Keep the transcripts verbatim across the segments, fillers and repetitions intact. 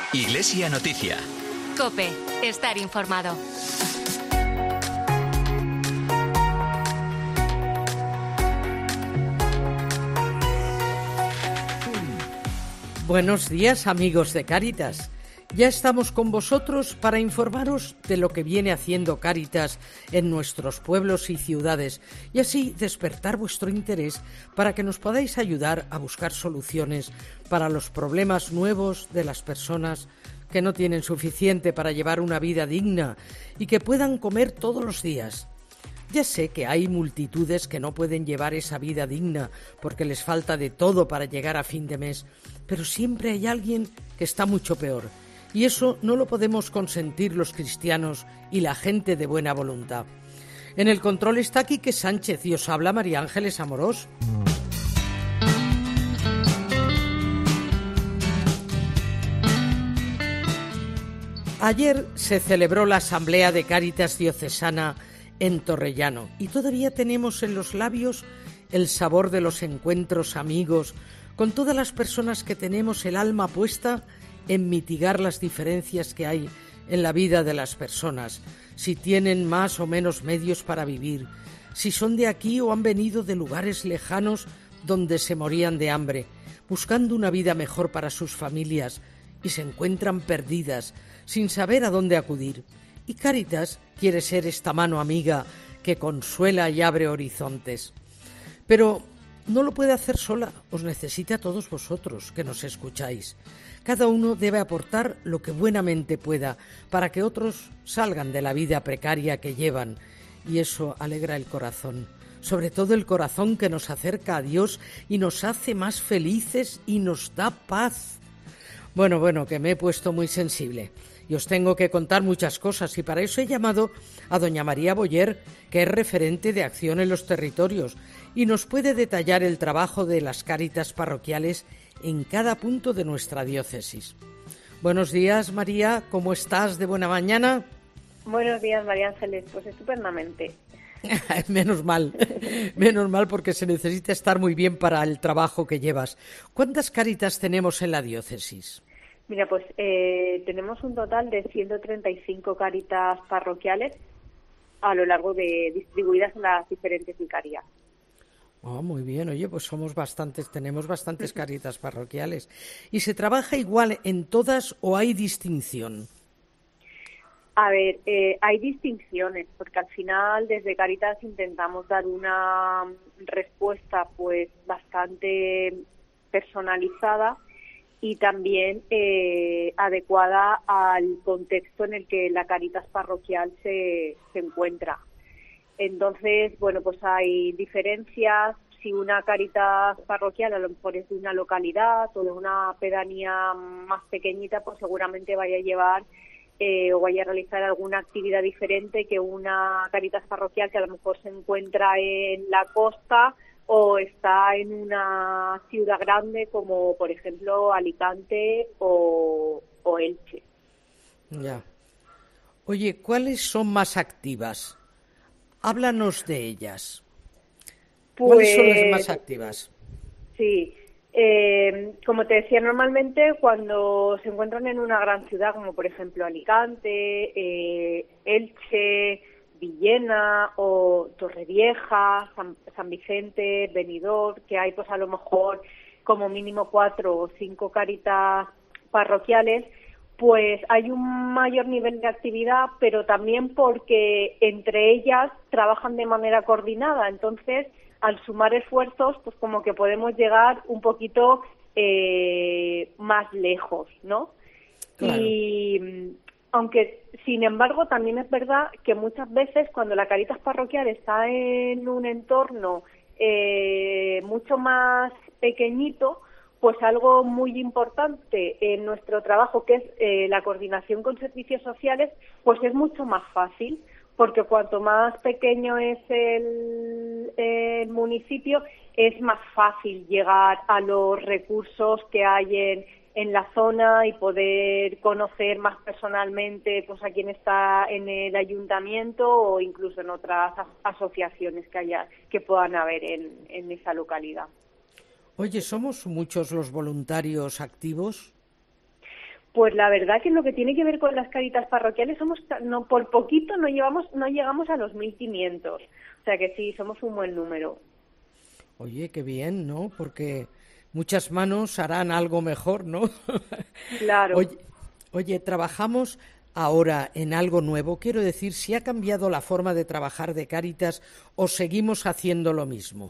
Iglesia Noticia. COPE. Estar informado. Buenos días, amigos de Cáritas. Ya estamos con vosotros para informaros de lo que viene haciendo Cáritas en nuestros pueblos y ciudades y así despertar vuestro interés para que nos podáis ayudar a buscar soluciones para los problemas nuevos de las personas que no tienen suficiente para llevar una vida digna y que puedan comer todos los días. Ya sé que hay multitudes que no pueden llevar esa vida digna porque les falta de todo para llegar a fin de mes, pero siempre hay alguien que está mucho peor. Y eso no lo podemos consentir los cristianos y la gente de buena voluntad. En el control está Quique Sánchez y os habla María Ángeles Amorós. Ayer se celebró la Asamblea de Cáritas Diocesana en Torrellano y todavía tenemos en los labios el sabor de los encuentros amigos con todas las personas que tenemos el alma puesta en mitigar las diferencias que hay en la vida de las personas, si tienen más o menos medios para vivir, si son de aquí o han venido de lugares lejanos donde se morían de hambre, buscando una vida mejor para sus familias y se encuentran perdidas, sin saber a dónde acudir. Y Cáritas quiere ser esta mano amiga que consuela y abre horizontes. Pero no lo puede hacer sola, os necesita a todos vosotros que nos escucháis. Cada uno debe aportar lo que buenamente pueda para que otros salgan de la vida precaria que llevan. Y eso alegra el corazón, sobre todo el corazón que nos acerca a Dios y nos hace más felices y nos da paz. Bueno, bueno, que me he puesto muy sensible y os tengo que contar muchas cosas y para eso he llamado a doña María Boyer, que es referente de Acción en los Territorios y nos puede detallar el trabajo de las Cáritas parroquiales en cada punto de nuestra diócesis. Buenos días, María, ¿cómo estás? ¿De buena mañana? Buenos días, María Ángeles, pues estupendamente. Menos mal, menos mal porque se necesita estar muy bien para el trabajo que llevas. ¿Cuántas Cáritas tenemos en la diócesis? Mira, pues eh, tenemos un total de ciento treinta y cinco Cáritas parroquiales a lo largo de distribuidas en las diferentes vicarías. Oh, muy bien, oye, pues somos bastantes, tenemos bastantes Cáritas parroquiales. ¿Y se trabaja igual en todas o hay distinción? A ver, eh, hay distinciones, porque al final desde Cáritas intentamos dar una respuesta pues bastante personalizada y también eh, adecuada al contexto en el que la Cáritas parroquial se, se encuentra. Entonces, bueno, pues hay diferencias. Si una Cáritas parroquial a lo mejor es de una localidad o de una pedanía más pequeñita, pues seguramente vaya a llevar eh, o vaya a realizar alguna actividad diferente que una Cáritas parroquial que a lo mejor se encuentra en la costa o está en una ciudad grande como, por ejemplo, Alicante o, o Elche. Ya. Oye, ¿cuáles son más activas? Háblanos de ellas. Pues, ¿Cuáles son las más activas? Sí, eh, como te decía, normalmente cuando se encuentran en una gran ciudad, como por ejemplo Alicante, eh, Elche, Villena o Torrevieja, San, San Vicente, Benidorm, que hay pues a lo mejor como mínimo cuatro o cinco Cáritas parroquiales, pues hay un mayor nivel de actividad, pero también porque entre ellas trabajan de manera coordinada. Entonces, al sumar esfuerzos, pues como que podemos llegar un poquito eh, más lejos, ¿no? Claro. Y aunque, sin embargo, también es verdad que muchas veces cuando la Cáritas parroquial está en un entorno eh, mucho más pequeñito, pues algo muy importante en nuestro trabajo, que es eh, la coordinación con servicios sociales, pues es mucho más fácil, porque cuanto más pequeño es el, el municipio, es más fácil llegar a los recursos que hay en, en la zona y poder conocer más personalmente pues a quién está en el ayuntamiento o incluso en otras asociaciones que haya que puedan haber en, en esa localidad. Oye, ¿somos muchos los voluntarios activos? Pues la verdad que en lo que tiene que ver con las Cáritas parroquiales somos no por poquito no llevamos no llegamos a los mil quinientos, o sea que sí, somos un buen número. Oye, qué bien, ¿no? Porque muchas manos harán algo mejor, ¿no? Claro. Oye, oye, trabajamos ahora en algo nuevo. Quiero decir, ¿si ha cambiado la forma de trabajar de Cáritas o seguimos haciendo lo mismo?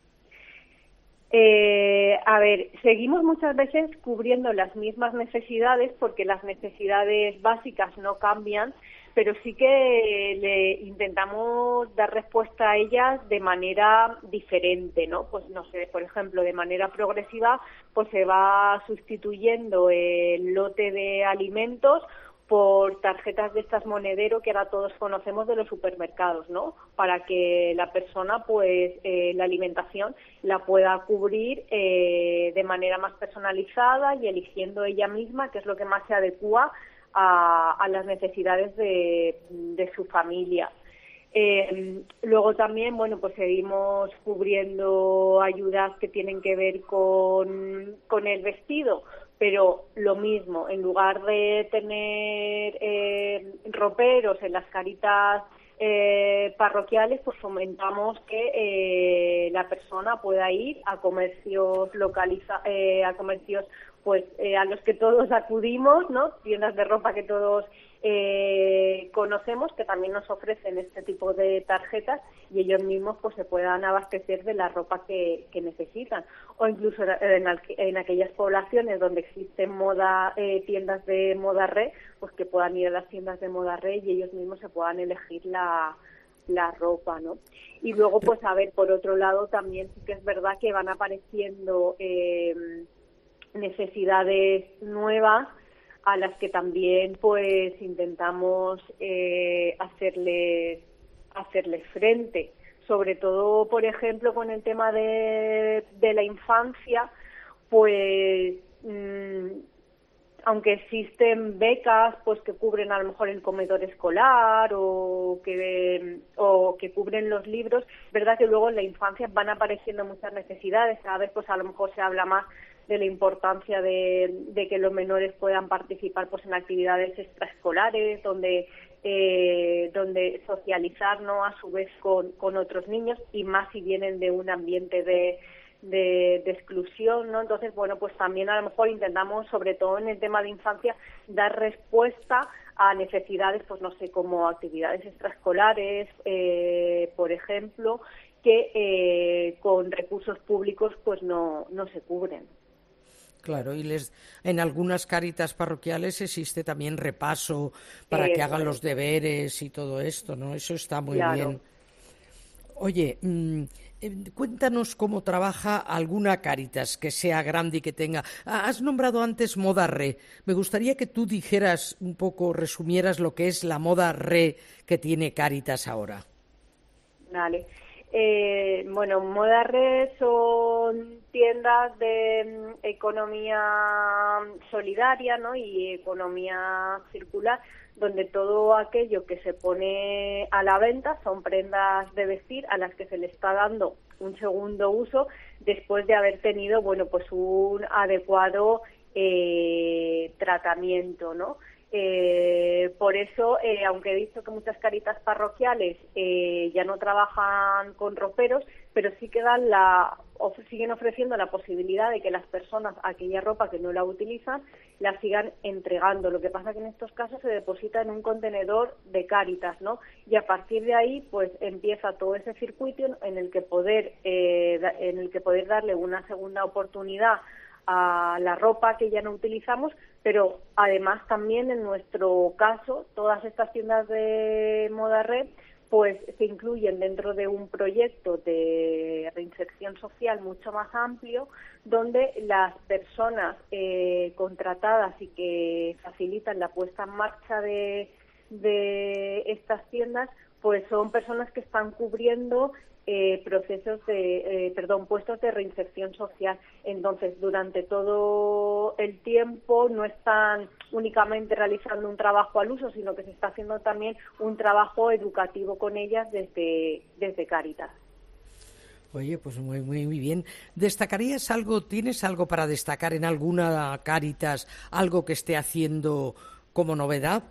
Eh, a ver, seguimos muchas veces cubriendo las mismas necesidades porque las necesidades básicas no cambian, pero sí que le intentamos dar respuesta a ellas de manera diferente, ¿no? Pues no sé, por ejemplo, de manera progresiva, pues se va sustituyendo el lote de alimentos por tarjetas de estas monedero que ahora todos conocemos de los supermercados, ¿no? Para que la persona, pues, eh, la alimentación la pueda cubrir eh, de manera más personalizada y eligiendo ella misma qué es lo que más se adecúa a, a las necesidades de, de su familia. Eh, luego también, bueno, pues seguimos cubriendo ayudas que tienen que ver con, con el vestido, pero lo mismo, en lugar de tener eh, roperos en las Cáritas eh, parroquiales, pues fomentamos que eh, la persona pueda ir a comercios localiza, eh, a comercios pues eh, a los que todos acudimos, ¿no? Tiendas de ropa que todos eh, conocemos, que también nos ofrecen este tipo de tarjetas y ellos mismos pues se puedan abastecer de la ropa que, que necesitan. O incluso en, en aquellas poblaciones donde existen moda eh, tiendas de moda re, pues que puedan ir a las tiendas de moda re y ellos mismos se puedan elegir la la ropa, ¿no? Y luego, pues a ver, por otro lado, también sí que es verdad que van apareciendo eh, necesidades nuevas a las que también pues intentamos eh, hacerles hacerles frente, sobre todo por ejemplo con el tema de, de la infancia, pues mmm, aunque existen becas pues que cubren a lo mejor el comedor escolar o que o que cubren los libros, verdad que luego en la infancia van apareciendo muchas necesidades, cada vez pues a lo mejor se habla más de la importancia de, de que los menores puedan participar pues en actividades extraescolares donde eh, donde socializar, ¿no?, a su vez con, con otros niños, y más si vienen de un ambiente de De, de exclusión, ¿no? Entonces, bueno, pues también a lo mejor intentamos, sobre todo en el tema de infancia, dar respuesta a necesidades, pues no sé, como actividades extraescolares, eh, por ejemplo, que eh, con recursos públicos pues no, no se cubren. Claro, y les, en algunas Cáritas parroquiales existe también repaso para Eh, que hagan bueno, los deberes y todo esto, ¿no? Eso está muy claro. bien. Oye, mmm, cuéntanos cómo trabaja alguna Cáritas que sea grande y que tenga... Has nombrado antes moda re. Me gustaría que tú dijeras un poco, resumieras lo que es la moda re que tiene Cáritas ahora. Vale. Eh, bueno, moda re son tiendas de mm, economía solidaria, ¿no?, y economía circular, donde todo aquello que se pone a la venta son prendas de vestir a las que se le está dando un segundo uso después de haber tenido, bueno, pues un adecuado eh, tratamiento, ¿no? Eh, por eso, eh, aunque he dicho que muchas Cáritas parroquiales eh, ya no trabajan con roperos, pero sí que dan la, of, siguen ofreciendo la posibilidad de que las personas aquella ropa que no la utilizan la sigan entregando. Lo que pasa que en estos casos se deposita en un contenedor de Cáritas, ¿no? Y a partir de ahí, pues empieza todo ese circuito en el que poder, eh, en el que poder darle una segunda oportunidad a la ropa que ya no utilizamos, pero además también en nuestro caso todas estas tiendas de moda red pues se incluyen dentro de un proyecto de reinserción social mucho más amplio, donde las personas eh, contratadas y que facilitan la puesta en marcha de, de estas tiendas pues son personas que están cubriendo Eh, procesos de, eh, perdón, puestos de reinserción social. Entonces, durante todo el tiempo no están únicamente realizando un trabajo al uso, sino que se está haciendo también un trabajo educativo con ellas desde, desde Cáritas. Oye, pues muy, muy, muy bien. ¿Destacarías algo, tienes algo para destacar en alguna Cáritas, algo que esté haciendo como novedad?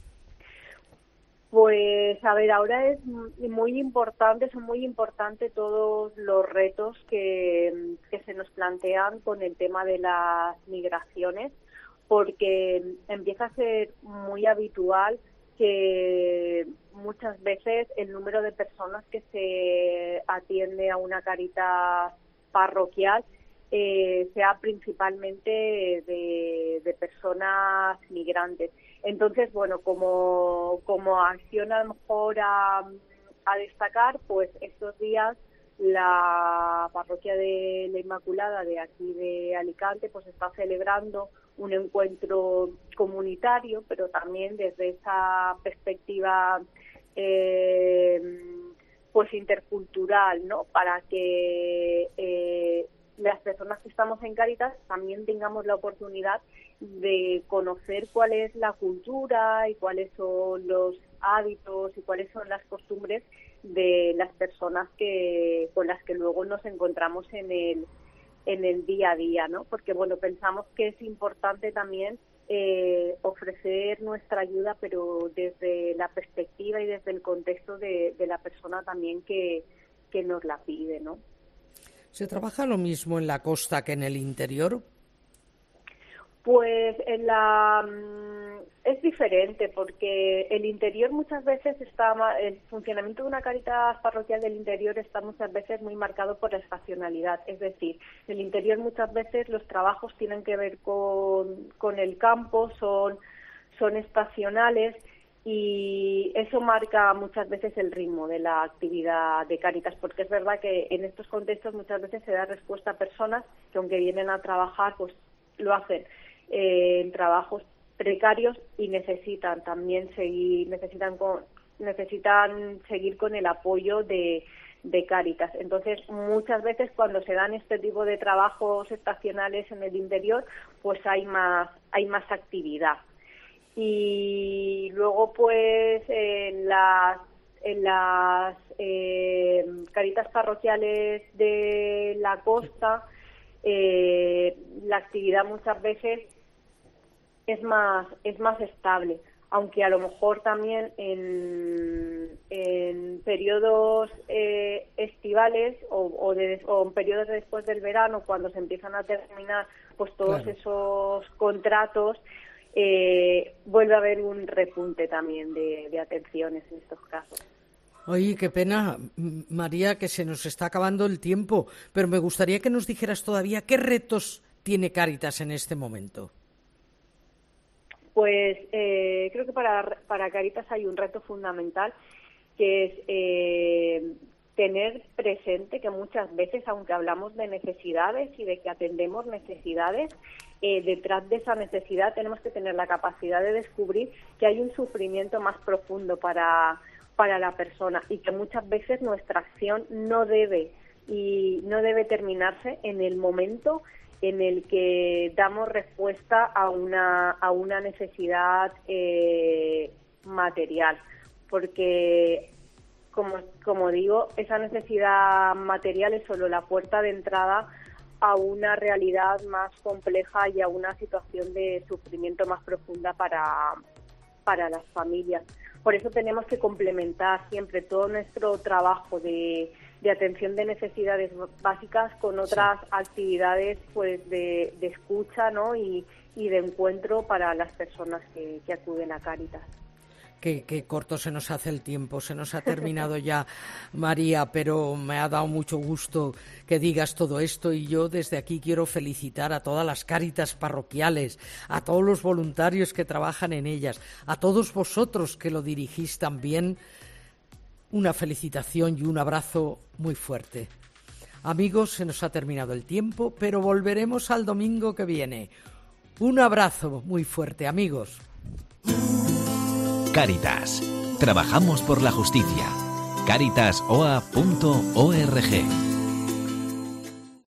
Pues, a ver, ahora es muy importante, son muy importantes todos los retos que, que se nos plantean con el tema de las migraciones, porque empieza a ser muy habitual que muchas veces el número de personas que se atiende a una Cáritas parroquial eh, sea principalmente de, de personas migrantes. Entonces, bueno, como, como acción a lo mejor a, a destacar, pues estos días la parroquia de la Inmaculada de aquí de Alicante pues está celebrando un encuentro comunitario, pero también desde esa perspectiva eh, pues intercultural, ¿no? Para que eh, las personas que estamos en Cáritas también tengamos la oportunidad de conocer cuál es la cultura y cuáles son los hábitos y cuáles son las costumbres de las personas que con las que luego nos encontramos en el en el día a día, ¿no? Porque, bueno, pensamos que es importante también eh, ofrecer nuestra ayuda, pero desde la perspectiva y desde el contexto de, de la persona también que, que nos la pide, ¿no? ¿Se trabaja lo mismo en la costa que en el interior? Pues en la es diferente, porque el interior muchas veces está, el funcionamiento de una Cáritas parroquial del interior está muchas veces muy marcado por la estacionalidad, es decir, en el interior muchas veces los trabajos tienen que ver con, con el campo, son, son estacionales, y eso marca muchas veces el ritmo de la actividad de Cáritas, porque es verdad que en estos contextos muchas veces se da respuesta a personas que aunque vienen a trabajar, pues lo hacen eh, en trabajos precarios y necesitan también seguir, necesitan con, necesitan seguir con el apoyo de, de Cáritas. Entonces, muchas veces cuando se dan este tipo de trabajos estacionales en el interior, pues hay más, hay más actividad. Y luego, pues, en las, en las eh, Cáritas parroquiales de la costa, eh, la actividad muchas veces es más es más estable, aunque a lo mejor también en, en periodos eh, estivales o, o, de, o en periodos después del verano, cuando se empiezan a terminar pues todos claro. esos contratos, eh, vuelve a haber un repunte también de, de atenciones en estos casos. Oye, qué pena, María, que se nos está acabando el tiempo, pero me gustaría que nos dijeras todavía qué retos tiene Cáritas en este momento. Pues eh, creo que para, para Cáritas hay un reto fundamental, que es eh, tener presente que muchas veces, aunque hablamos de necesidades y de que atendemos necesidades, eh, detrás de esa necesidad tenemos que tener la capacidad de descubrir que hay un sufrimiento más profundo para, para la persona, y que muchas veces nuestra acción no debe y no debe terminarse en el momento en el que damos respuesta a una a una necesidad eh, material, porque como como digo, esa necesidad material es solo la puerta de entrada a una realidad más compleja y a una situación de sufrimiento más profunda para para las familias. Por eso tenemos que complementar siempre todo nuestro trabajo de de atención de necesidades básicas con otras sí. actividades pues de, de escucha, ¿no? y, y de encuentro para las personas que, que acuden a Cáritas. Qué, qué corto se nos hace el tiempo, se nos ha terminado ya, María, pero me ha dado mucho gusto que digas todo esto, y yo desde aquí quiero felicitar a todas las Cáritas parroquiales, a todos los voluntarios que trabajan en ellas, a todos vosotros que lo dirigís también. Una felicitación y un abrazo muy fuerte. Amigos, se nos ha terminado el tiempo, pero volveremos al domingo que viene. Un abrazo muy fuerte, amigos. Cáritas. Trabajamos por la justicia. cáritas o a punto org